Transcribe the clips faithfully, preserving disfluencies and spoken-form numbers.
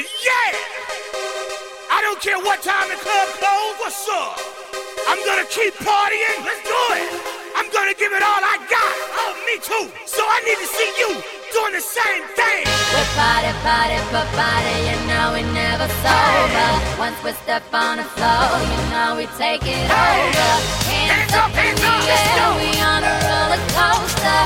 Yeah! I don't care what time the club closed, what's up? I'm gonna keep partying, let's do it! I'm gonna give it all I got, oh me too! So I need to see you doing the same thing! We party, party, but party, you know we never sober. Once we step on the floor, you know we take it Hey. over. Hands, Hands up, up in hands the up, let's air, go. we on a roller coaster.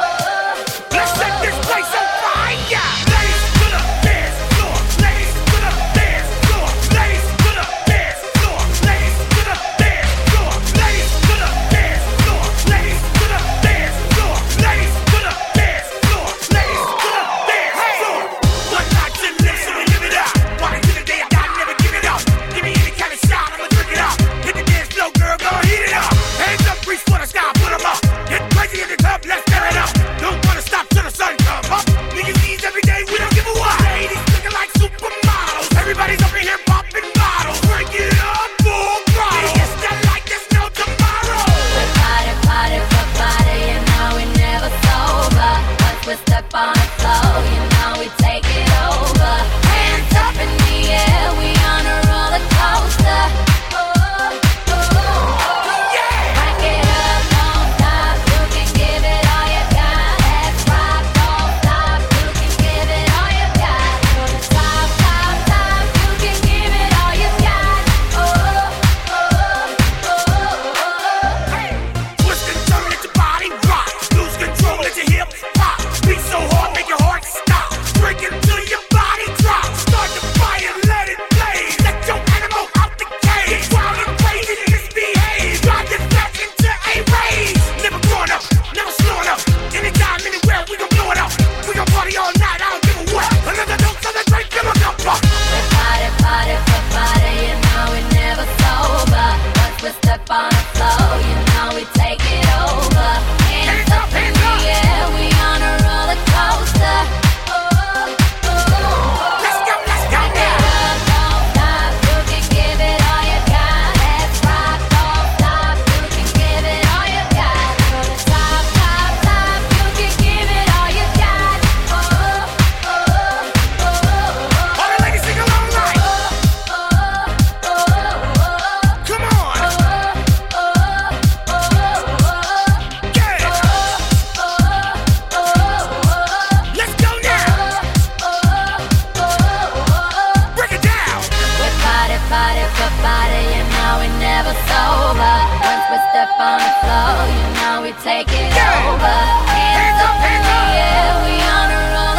Let's set this place on fire! Ladies to the dance floor! Ladies to the dance floor! Ladies to the dance floor! Ladies to the dance floor! Ladies to the dance floor! Ladies to the dance floor! Ladies to the dance floor! Ladies to the dance floor! One night to live, so we live it up. Party to the day I die, never give it up. Give me any kind of shot, I'ma drink it up. Hit the dance floor, girl, go heat it up. Hands up, reach for the sky, put 'em up. Get crazy in the club, let's tear it up. Don't wanna stop till the sun come up. Niggas ease every day, we don't give a what. Ladies looking like supermodels. Everybody's up in here popping bottles. Break it up, full throttle. It's that like there's no tomorrow. We party, party, but party, you know we never sober. Once we step on the floor, you know we take it over. Hands up in the air, we on a roller coaster. Oh, oh, oh. Yeah! Crank it up, don't stop, you can give it all you got. Let's rock, don't stop, you can give it all you got. To the top, top, top, you can give it all you got. Oh, oh, oh, oh. Hey! Twist and turn, let your body rock. Lose control, let your hips pop. Beat so hard, make your heart stop. Break it till your body drops. Start the fire, let it blaze. Let your animal out the cage. Wild and crazy, misbehave. Drive this back into a rage. Never growing up, never slowing up. Anytime, anywhere, we gon' blow it up. We gon' party all night, I don't give a what. Another dose of the drink, fill a cup up. We party, party, for party, you know we never sober. Once we step on the floor, you know we take it over. Hands up in the air, we on a roller coaster. Oh, oh, oh. Let's go, let's go Crank it now. up, don't stop, you can give it all you got. Let's rock, don't stop, you can give it all you got. To the top, top, top, you can give it all you got. Oh, oh, oh, oh. All the ladies sing along like, come on, yeah. Let's go now. Break it down. We party, party, for party, you know we never sober. Once we step on the floor, you know we take it Yeah. over. Hands Hands up, up in hands the up. air, we on a roller